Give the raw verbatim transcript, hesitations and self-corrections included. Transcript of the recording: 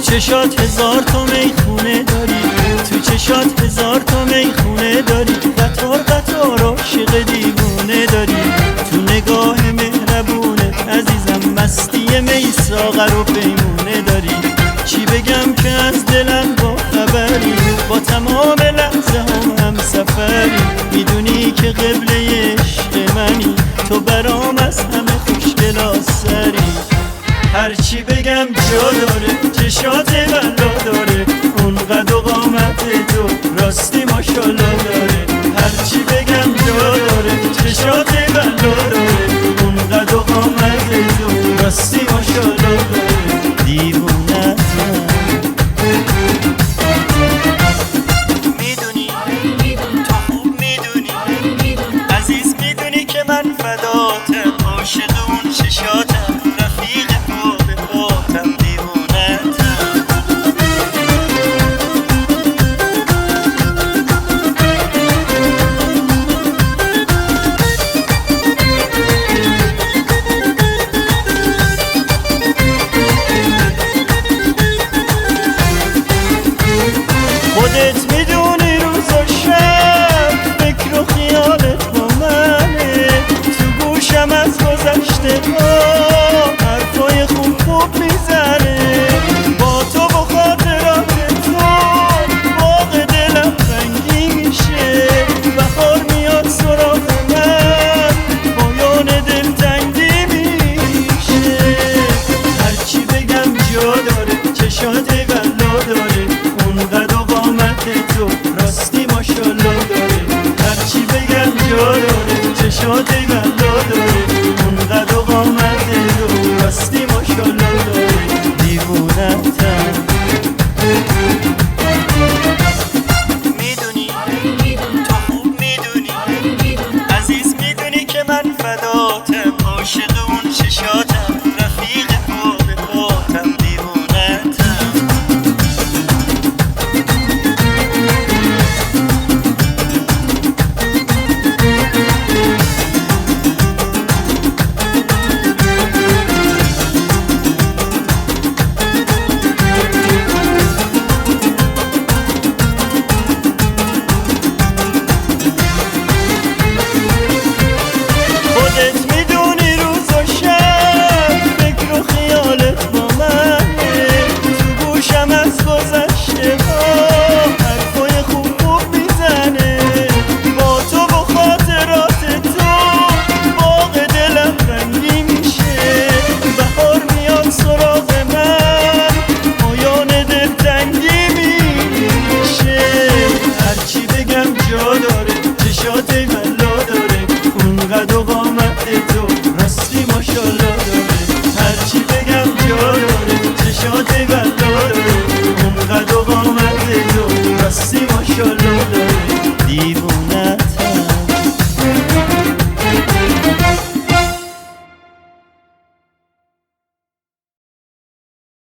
چشات هزار تا میخونه داری، تو چشات هزار تا میخونه داری، قطار قطار عاشق دیوونه داری، تو نگاه مهربونه عزیزم مستی می ساغر و پیمونه داری. چی بگم که از دلم با خبری، با تمام لحظه هم هم سفری، میدونی که قبله عشق منی، تو برام از همه خوشگل آسری. هرچی بگم جا داره، چشات بلا داره، اون قد و قامت تو راستی ماشالله داره. هرچی بگم جا داره، چشات بلا داره، اون قد و قامت تو راستی ماشالله داره. دیوونه میدونی، تو خوب میدونی عزیز، میدونی که من فداتم، عاشق اون چشاتم، رفیق خودت میدونی روز و شب فکر و خیالت با منه، تو گوشم از گذشته ها حرفای خوب خوب میزنه، با تو و خاطرات تو باغ دلم رنگی میشه، بهار میاد سراغ من پایان دل تنگی میشه. هرچی بگم جا داره، چشات بلا داره، اون قد و قامت تو راستی ماشالله داره. هرچی بگم جا داره، چشات بلا داره، اون قد و قامت تو راستی ماشالله داره. دیوونه‌تم میدونی، تو خوب میدونی عزیز، میدونی که من فداتم، عاشق اون چشاتم، رفیق باغ باتم. خودت میدونی روز و شب فکر و خیالت با منه، تو گوشم از گذشته ها حرفای خوب خوب میزنه، با تو و خاطرات تو باغ دلم رنگی میشه، بهار میاد سراغ من پایان دل تنگی میشه. هرچی بگم جا داره، چشات بلا داره، اون قد و قامت تو راستی ماشالله داره. هرچی بگم جا داره، چشات